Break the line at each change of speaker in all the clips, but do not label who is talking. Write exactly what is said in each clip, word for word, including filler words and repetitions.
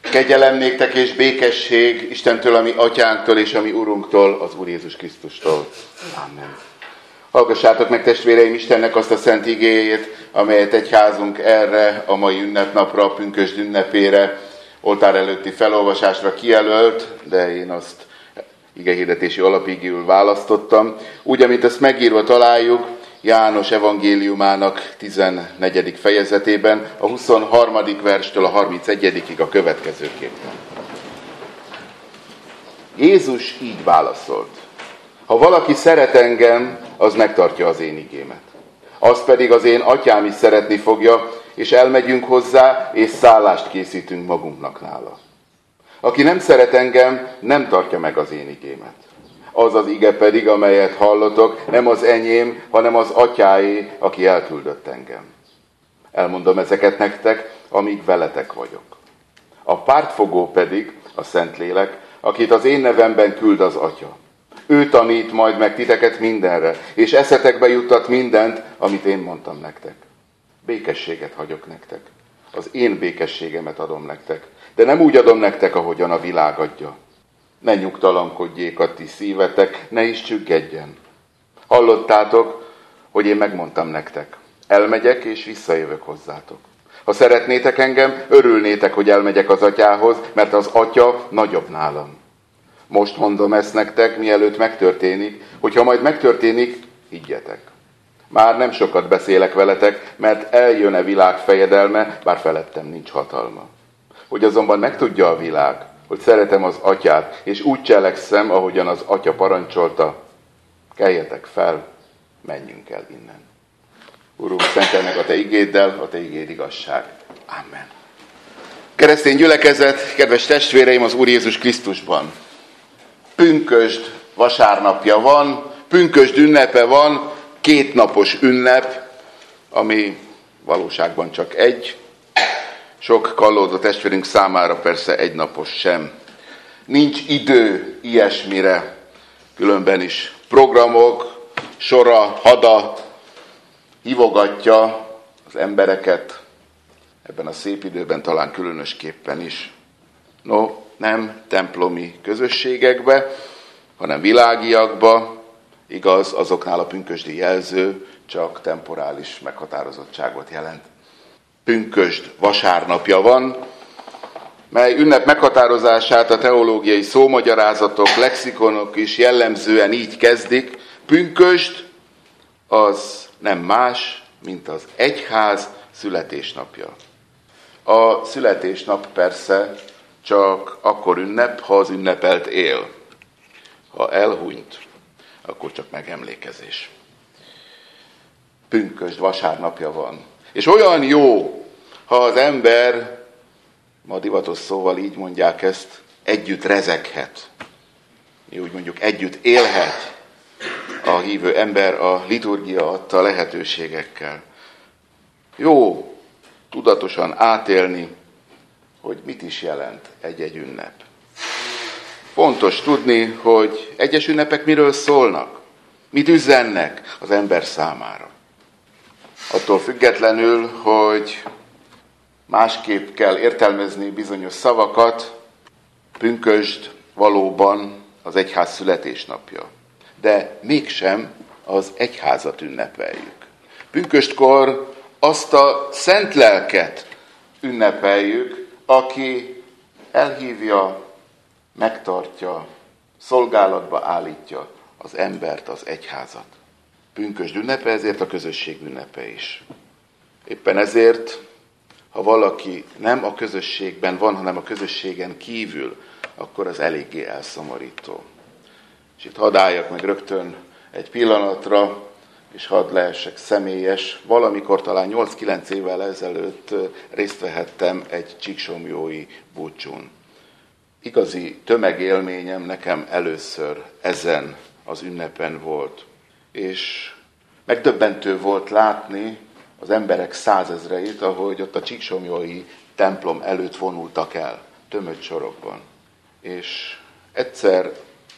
Kegyelem néktek és békesség Istentől, a mi atyánktól és a mi Urunktól, az Úr Jézus Krisztustól. Amen. Hallgassátok meg, testvéreim, Istennek azt a szent igéjét, amelyet egyházunk erre a mai ünnepnapra, a pünkösd ünnepére, oltár előtti felolvasásra kijelölt, de én azt igehirdetési alapigéül választottam. Úgy, amit ezt megírva találjuk János evangéliumának tizennegyedik fejezetében, a huszonharmadik verstől a harmincegyedikig a következőképpen. Jézus így válaszolt: ha valaki szeret engem, az megtartja az én igémet. Azt pedig az én atyám is szeretni fogja, és elmegyünk hozzá, és szállást készítünk magunknak nála. Aki nem szeret engem, nem tartja meg az én igémet. Az az ige pedig, amelyet hallotok, nem az enyém, hanem az atyáé, aki elküldött engem. Elmondom ezeket nektek, amíg veletek vagyok. A pártfogó pedig, a Szentlélek, akit az én nevemben küld az Atya. Ő tanít majd meg titeket mindenre, és eszetekbe juttat mindent, amit én mondtam nektek. Békességet hagyok nektek. Az én békességemet adom nektek, de nem úgy adom nektek, ahogyan a világ adja. Ne nyugtalankodjék a ti szívetek, ne is csüggedjen. Hallottátok, hogy én megmondtam nektek. Elmegyek, és visszajövök hozzátok. Ha szeretnétek engem, örülnétek, hogy elmegyek az atyához, mert az atya nagyobb nálam. Most mondom ezt nektek, mielőtt megtörténik, hogyha majd megtörténik, higgyetek. Már nem sokat beszélek veletek, mert eljön a világ fejedelme, bár felettem nincs hatalma. Hogy azonban megtudja a világ, hogy szeretem az atyát, és úgy cselekszem, ahogyan az atya parancsolta, keljetek fel, menjünk el innen. Urunk, szentelj meg a te igéddel, a te igéd igazság. Amen. Keresztény gyülekezet, kedves testvéreim az Úr Jézus Krisztusban. Pünkösd vasárnapja van, pünkösd ünnepe van, kétnapos ünnep, ami valóságban csak egy. Sok kallódó testvérünk számára persze egynapos sem. Nincs idő ilyesmire, különben is programok, sora, hada hívogatja az embereket, ebben a szép időben talán különösképpen is. No, nem templomi közösségekbe, hanem világiakba, igaz, azoknál a pünkösdi jelző csak temporális meghatározottságot jelent. Pünkösd vasárnapja van, mely ünnep meghatározását a teológiai szómagyarázatok, lexikonok is jellemzően így kezdik. Pünkösd az nem más, mint az egyház születésnapja. A születésnap persze csak akkor ünnep, ha az ünnepelt él. Ha elhunyt, akkor csak megemlékezés. Pünkösd vasárnapja van. És olyan jó, ha az ember, ma divatos szóval így mondják ezt, együtt rezeghet. Mi úgy mondjuk együtt élhet a hívő ember a liturgia adta lehetőségekkel. Jó tudatosan átélni, hogy mit is jelent egy-egy ünnep. Fontos tudni, hogy egyes ünnepek miről szólnak, mit üzennek az ember számára. Attól függetlenül, hogy másképp kell értelmezni bizonyos szavakat, pünkösd valóban az egyház születésnapja. De mégsem az egyházat ünnepeljük. Pünköstkor azt a szent lelket ünnepeljük, aki elhívja, megtartja, szolgálatba állítja az embert, az egyházat. Pünkösd ünnepe, ezért a közösség ünnepe is. Éppen ezért, ha valaki nem a közösségben van, hanem a közösségen kívül, akkor az eléggé elszomorító. És itt hadd álljak meg rögtön egy pillanatra, és hadd lehessek személyes. Valamikor talán nyolc-kilenc évvel ezelőtt részt vehettem egy csíksomlyói búcsún. Igazi tömegélményem nekem először ezen az ünnepen volt. És megdöbbentő volt látni az emberek százezreit, ahogy ott a csíksomlyói templom előtt vonultak el, tömött sorokban. És egyszer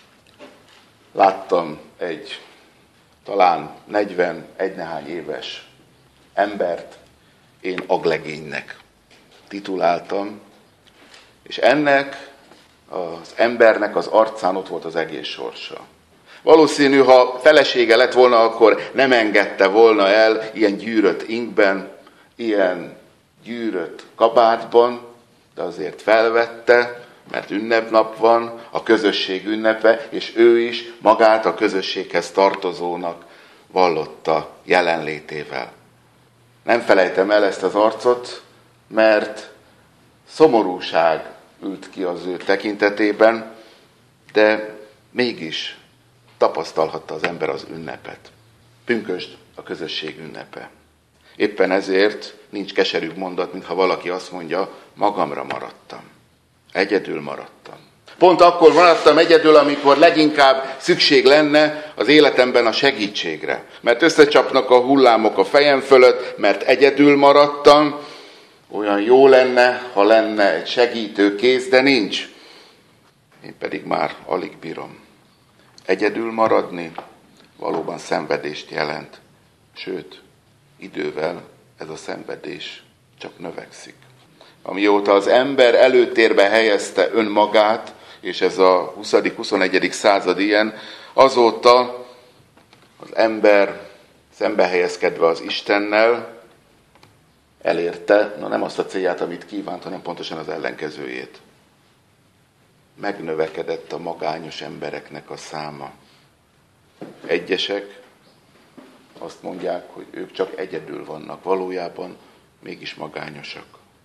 láttam egy talán negyvenegy nehány éves embert, én aglegénynek tituláltam, És ennek az embernek az arcán ott volt az egész sorsa. Valószínű, ha felesége lett volna, akkor nem engedte volna el ilyen gyűrött inkben, ilyen gyűrött kabátban, de azért felvette, mert ünnepnap van, a közösség ünnepe, és ő is magát a közösséghez tartozónak vallotta jelenlétével. Nem felejtem el ezt az arcot, mert szomorúság ült ki az ő tekintetében, de mégis tapasztalhatta az ember az ünnepet. Pünkösd a közösség ünnepe. Éppen ezért nincs keserűbb mondat, mintha valaki azt mondja, magamra maradtam. Egyedül maradtam. Pont akkor maradtam egyedül, amikor leginkább szükség lenne az életemben a segítségre. Mert összecsapnak a hullámok a fejem fölött, mert egyedül maradtam. Olyan jó lenne, ha lenne egy segítő kéz, de nincs. Én pedig már alig bírom. Egyedül maradni valóban szenvedést jelent. Sőt, idővel ez a szenvedés csak növekszik. Amióta az ember előtérbe helyezte önmagát, és ez a huszadik-huszonegyedik század ilyen, azóta az ember szembe helyezkedve az Istennel elérte, na nem azt a célját, amit kívánt, hanem pontosan az ellenkezőjét. Megnövekedett a magányos embereknek a száma. Egyesek azt mondják, hogy ők csak egyedül vannak, valójában mégis magányosak.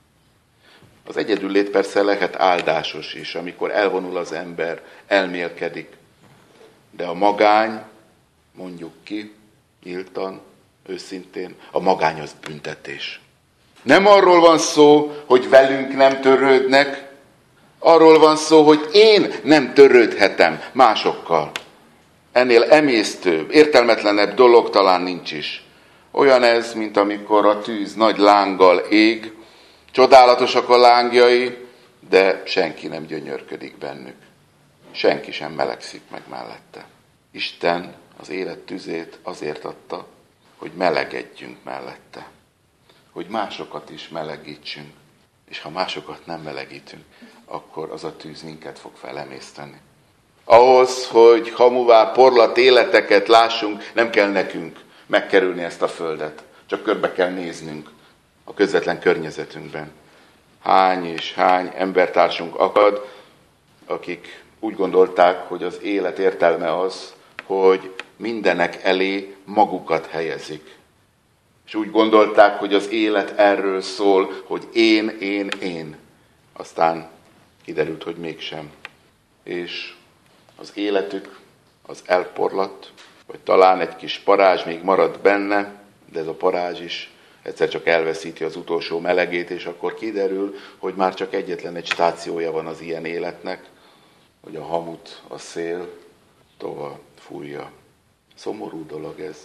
Az egyedüllét persze lehet áldásos is, amikor elvonul az ember, elmélkedik. De a magány, mondjuk ki, nyíltan, őszintén, a magány az büntetés. Nem arról van szó, hogy velünk nem törődnek, arról van szó, hogy én nem törődhetem másokkal. Ennél emésztőbb, értelmetlenebb dolog talán nincs is. Olyan ez, mint amikor a tűz nagy lánggal ég, csodálatosak a lángjai, de senki nem gyönyörködik bennük. Senki sem melegszik meg mellette. Isten az élet tüzét azért adta, hogy melegedjünk mellette. Hogy másokat is melegítsünk. És ha másokat nem melegítünk, akkor az a tűz minket fog felemészteni. Ahhoz, hogy hamuvá porlat életeket lássunk, nem kell nekünk megkerülni ezt a földet. Csak körbe kell néznünk a közvetlen környezetünkben. Hány és hány embertársunk akad, akik úgy gondolták, hogy az élet értelme az, hogy mindenek elé magukat helyezik. És úgy gondolták, hogy az élet erről szól, hogy én, én, én. Aztán kiderült, hogy mégsem. És az életük az elporlatt, vagy talán egy kis parázs még marad benne, de ez a parázs is egyszer csak elveszíti az utolsó melegét, és akkor kiderül, hogy már csak egyetlen egy stációja van az ilyen életnek, hogy a hamut a szél tovább fújja. Szomorú dolog ez.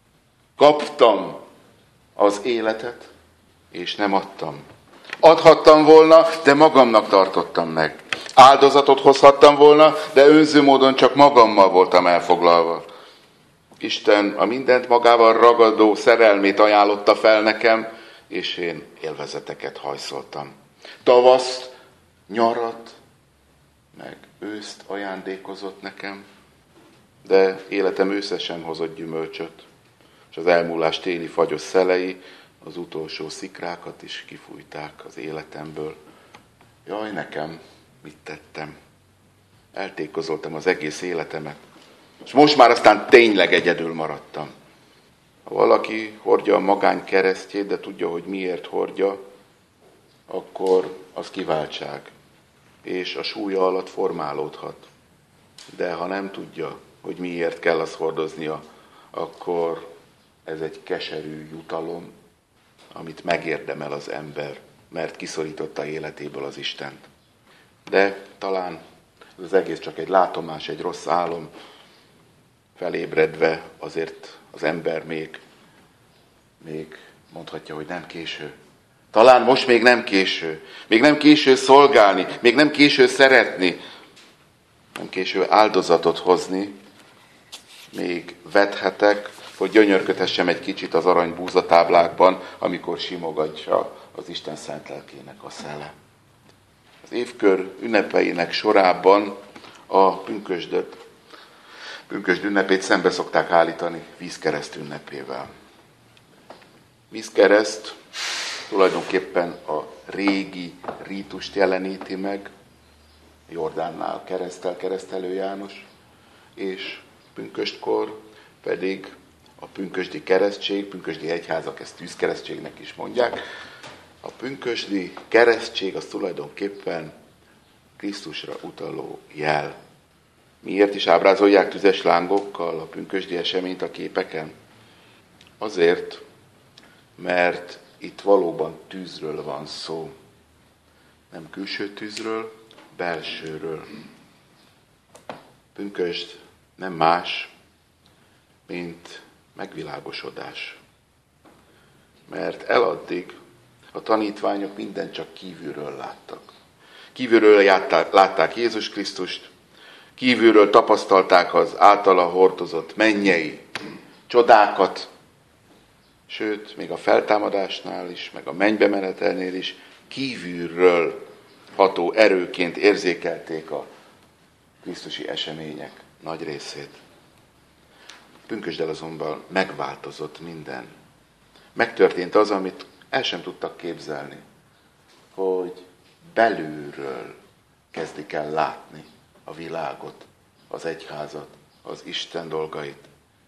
Kaptam az életet, és nem adtam. Adhattam volna, de magamnak tartottam meg. Áldozatot hozhattam volna, de önző módon csak magammal voltam elfoglalva. Isten a mindent magával ragadó szerelmét ajánlotta fel nekem, és én élvezeteket hajszoltam. Tavaszt, nyarat, meg őszt ajándékozott nekem, de életem ősze sem hozott gyümölcsöt, és az elmúlás téli fagyos szelei az utolsó szikrákat is kifújták az életemből. Jaj, nekem mit tettem? Eltékozoltam az egész életemet, és most már aztán tényleg egyedül maradtam. Ha valaki hordja a magány keresztjét, de tudja, hogy miért hordja, akkor az kiváltság, és a súlya alatt formálódhat. De ha nem tudja, hogy miért kell azt hordoznia, akkor ez egy keserű jutalom, amit megérdemel az ember, mert kiszorította életéből az Istent. De talán az egész csak egy látomás, egy rossz álom, felébredve azért az ember még, még mondhatja, hogy nem késő. Talán most még nem késő. Még nem késő szolgálni, még nem késő szeretni, nem késő áldozatot hozni. Még vethetek, hogy gyönyörködhessem egy kicsit az arany búzatáblákban, amikor simogatja az Isten szent lelkének a szele. Az évkör ünnepeinek sorában a pünkösdöt, pünkösd ünnepét szembe szokták állítani vízkereszt ünnepével. Vízkereszt tulajdonképpen a régi rítust jeleníti meg, Jordánnál keresztel keresztelő János, és pünköstkor pedig a pünkösdi keresztség, pünkösdi egyházak ezt tűzkeresztségnek is mondják. A pünkösdi keresztség az tulajdonképpen Krisztusra utaló jel. Miért is ábrázolják tüzes lángokkal a pünkösdi eseményt a képeken? Azért, mert itt valóban tűzről van szó. Nem külső tűzről, belsőről. Pünkösd nem más, mint megvilágosodás. Mert eladdig a tanítványok mindent csak kívülről láttak. Kívülről játták, látták Jézus Krisztust, kívülről tapasztalták az általa hordozott mennyei csodákat, sőt, még a feltámadásnál is, meg a mennybe menetelnél is kívülről ható erőként érzékelték a krisztusi események nagy részét. Pünkösddel azonban megváltozott minden. Megtörtént az, amit el sem tudtak képzelni, hogy belülről kezdik el látni a világot, az egyházat, az Isten dolgait.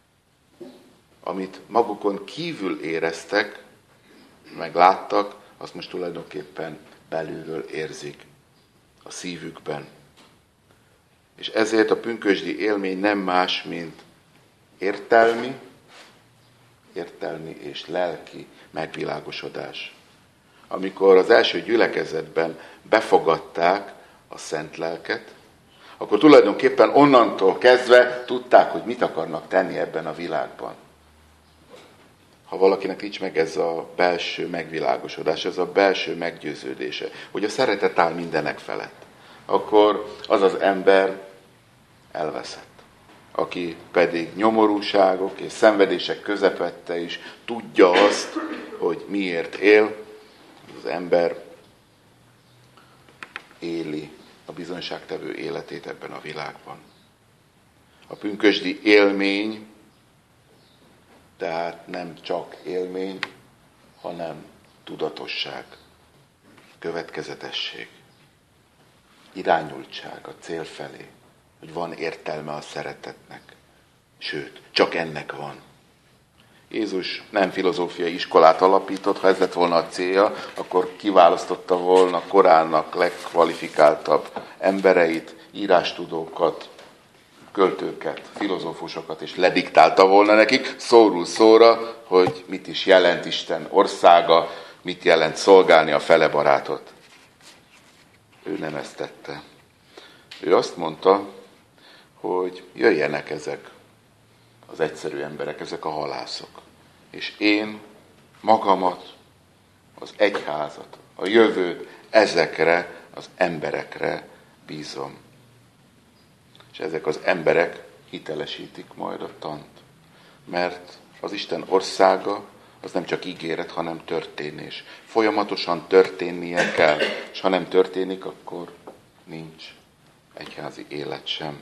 Amit magukon kívül éreztek, meg láttak, azt most tulajdonképpen belülről érzik a szívükben. És ezért a pünkösdi élmény nem más, mint értelmi, értelmi és lelki megvilágosodás. Amikor az első gyülekezetben befogadták a Szent Lelket, akkor tulajdonképpen onnantól kezdve tudták, hogy mit akarnak tenni ebben a világban. Ha valakinek nincs meg ez a belső megvilágosodás, ez a belső meggyőződése, hogy a szeretet áll mindenek felett, akkor az az ember elveszett. Aki pedig nyomorúságok és szenvedések közepette is tudja azt, hogy miért él, az ember éli a bizonyságtevő életét ebben a világban. A pünkösdi élmény, tehát nem csak élmény, hanem tudatosság, következetesség, irányultság a cél felé, hogy van értelme a szeretetnek. Sőt, csak ennek van. Jézus nem filozófiai iskolát alapított, ha ez lett volna a célja, akkor kiválasztotta volna korának legkvalifikáltabb embereit, írástudókat, költőket, filozófusokat, és lediktálta volna nekik szóról szóra, hogy mit is jelent Isten országa, mit jelent szolgálni a fele barátot. Ő nem ezt tette. Ő azt mondta, hogy jöjjenek ezek az egyszerű emberek, ezek a halászok. És én magamat, az egyházat, a jövőt ezekre az emberekre bízom. És ezek az emberek hitelesítik majd a tant. Mert az Isten országa az nem csak ígéret, hanem történés. Folyamatosan történnie kell, és ha nem történik, akkor nincs egyházi élet sem.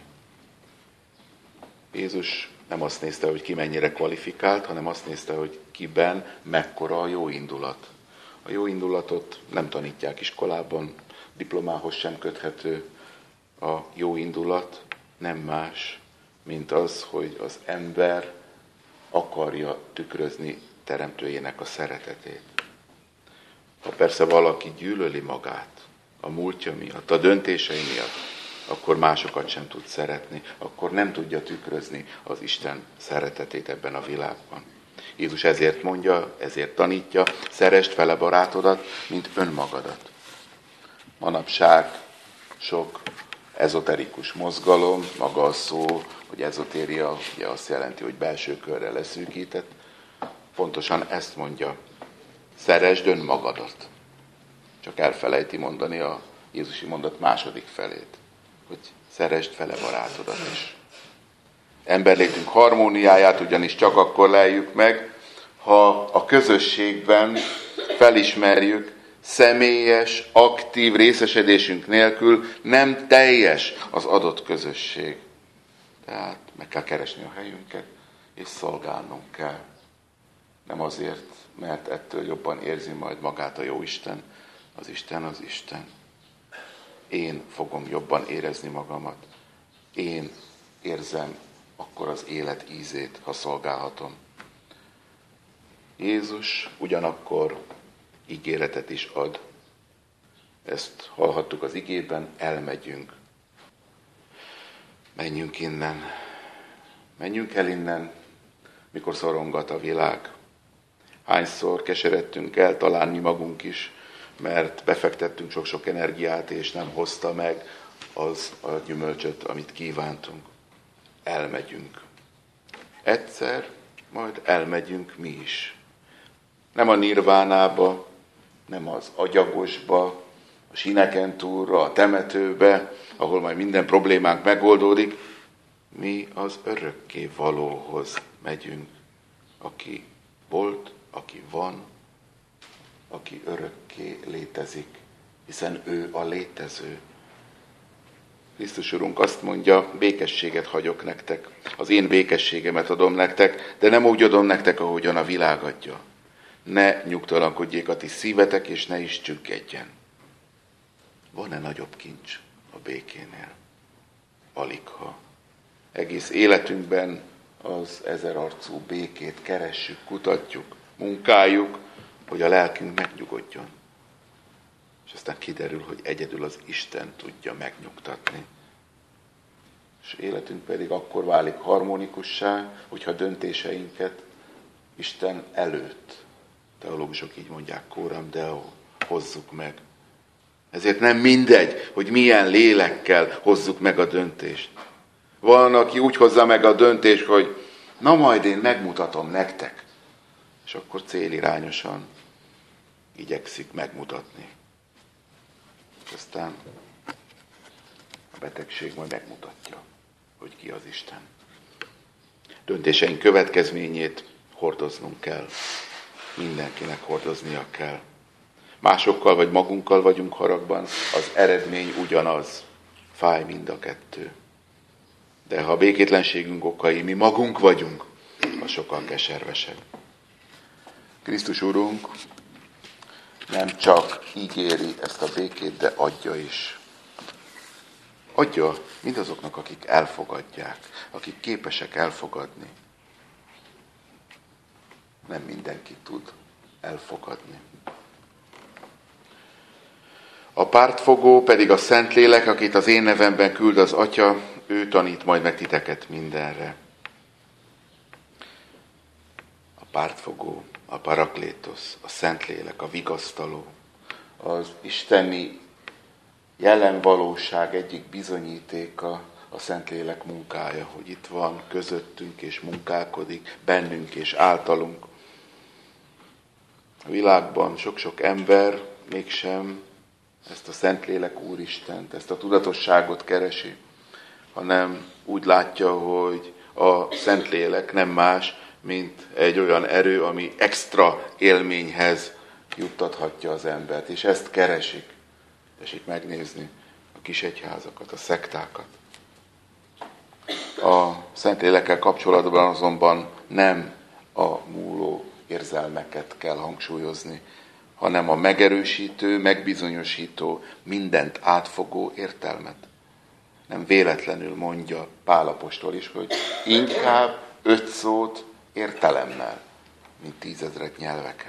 Jézus nem azt nézte, hogy ki mennyire kvalifikált, hanem azt nézte, hogy kiben mekkora a jó indulat. A jó indulatot nem tanítják iskolában, diplomához sem köthető. A jó indulat nem más, mint az, hogy az ember akarja tükrözni teremtőjének a szeretetét. Ha persze valaki gyűlöli magát, a múltja miatt, a döntései miatt, akkor másokat sem tud szeretni, akkor nem tudja tükrözni az Isten szeretetét ebben a világban. Jézus ezért mondja, ezért tanítja, szeresd fele barátodat, mint önmagadat. Manapság sok ezoterikus mozgalom, maga a szó, hogy ezotéria, ugye azt jelenti, hogy belső körre leszűkített, pontosan ezt mondja, szeresd önmagadat. Csak elfelejti mondani a jézusi mondat második felét, hogy szeresd fele barátodat is. Emberlétünk harmóniáját ugyanis csak akkor leljük meg, ha a közösségben felismerjük személyes, aktív részesedésünk nélkül nem teljes az adott közösség. Tehát meg kell keresni a helyünket, és szolgálnunk kell. Nem azért, mert ettől jobban érzi majd magát a Jóisten. Az Isten az Isten. Én fogom jobban érezni magamat. Én érzem akkor az élet ízét, ha szolgálhatom. Jézus ugyanakkor ígéretet is ad. Ezt hallhattuk az igében, elmegyünk. Menjünk innen. Menjünk el innen, mikor szorongat a világ. Hányszor keseredtünk el, talán mi magunk is, mert befektettünk sok-sok energiát, és nem hozta meg az a gyümölcsöt, amit kívántunk. Elmegyünk. Egyszer, majd elmegyünk mi is. Nem a nirvánába, nem az agyagosba, a síneken túlra, a temetőbe, ahol majd minden problémánk megoldódik. Mi az örökké valóhoz megyünk, aki volt, aki van, aki örökké létezik, hiszen ő a létező. Krisztus Urunk azt mondja, békességet hagyok nektek, az én békességemet adom nektek, de nem úgy adom nektek, ahogyan a világ adja. Ne nyugtalankodjék a ti szívetek, és ne is csüggedjen. Van-e nagyobb kincs a békénél? Aligha. Egész életünkben az ezerarcú békét keressük, kutatjuk, munkáljuk, hogy a lelkünk megnyugodjon. És aztán kiderül, hogy egyedül az Isten tudja megnyugtatni. És életünk pedig akkor válik harmonikussá, hogyha döntéseinket Isten előtt, teológusok így mondják, coram Deo, hozzuk meg. Ezért nem mindegy, hogy milyen lélekkel hozzuk meg a döntést. Van, aki úgy hozza meg a döntést, hogy na majd én megmutatom nektek. És akkor célirányosan igyekszik megmutatni. És aztán a betegség majd megmutatja, hogy ki az Isten. Döntéseink következményét hordoznunk kell. Mindenkinek hordoznia kell. Másokkal vagy magunkkal vagyunk haragban, az eredmény ugyanaz. Fáj mind a kettő. De ha a békétlenségünk okai mi magunk vagyunk, az sokkal keservesebb. Krisztus Urunk nem csak ígéri ezt a békét, de adja is. Adja mindazoknak, akik elfogadják, akik képesek elfogadni. Nem mindenki tud elfogadni. A pártfogó pedig a Szentlélek, akit az én nevemben küld az Atya, ő tanít majd meg titeket mindenre. A pártfogó, a paraklétosz, a Szentlélek, a vigasztaló, az isteni jelen valóság egyik bizonyítéka a Szentlélek munkája, hogy itt van közöttünk és munkálkodik, bennünk és általunk. A világban sok-sok ember mégsem ezt a Szentlélek Úristent, ezt a tudatosságot keresi, hanem úgy látja, hogy a Szentlélek nem más, mint egy olyan erő, ami extra élményhez juttathatja az embert, és ezt keresik. Tessék megnézni a kis egyházakat, a szektákat. A Szentlélekkel kapcsolatban azonban nem a múló érzelmeket kell hangsúlyozni, hanem a megerősítő, megbizonyosító, mindent átfogó értelmet. Nem véletlenül mondja Pál apostol is, hogy inkább öt szót értelemmel, mint tízezret nyelveken.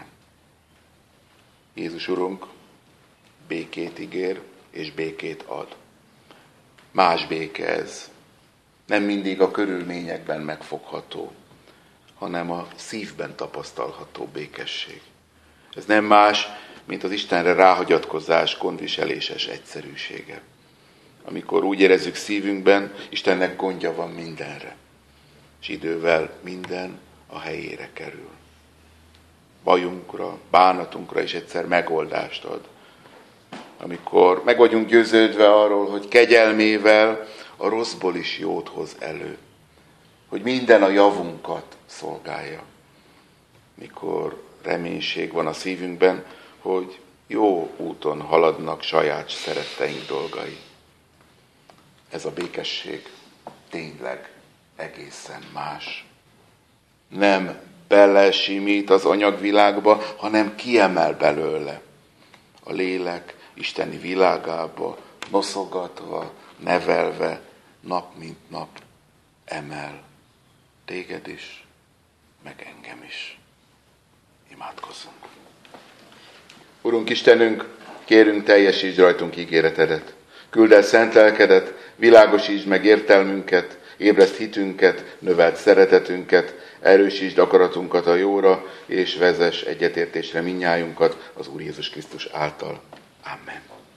Jézus Urunk békét ígér, és békét ad. Más béke ez. Nem mindig a körülményekben megfogható, hanem a szívben tapasztalható békesség. Ez nem más, mint az Istenre ráhagyatkozás gondviseléses egyszerűsége. Amikor úgy érezzük szívünkben, Istennek gondja van mindenre, és idővel minden a helyére kerül. Bajunkra, bánatunkra is egyszer megoldást ad. Amikor meg vagyunk győződve arról, hogy kegyelmével a rosszból is jót hoz elő, hogy minden a javunkat szolgálja. Mikor reménység van a szívünkben, hogy jó úton haladnak saját szeretteink dolgai. Ez a békesség tényleg egészen más. Nem belesimít az anyagvilágba, hanem kiemel belőle. A lélek isteni világába, noszogatva, nevelve, nap mint nap emel téged is, meg engem is. Imádkozzunk. Urunk Istenünk, kérünk, teljesítsd rajtunk ígéretedet. Küld el szent lelkedet, világosítsd meg értelmünket, ébreszt hitünket, növeld szeretetünket, erősítsd akaratunkat a jóra, és vezess egyetértésre minnyájunkat az Úr Jézus Krisztus által. Amen.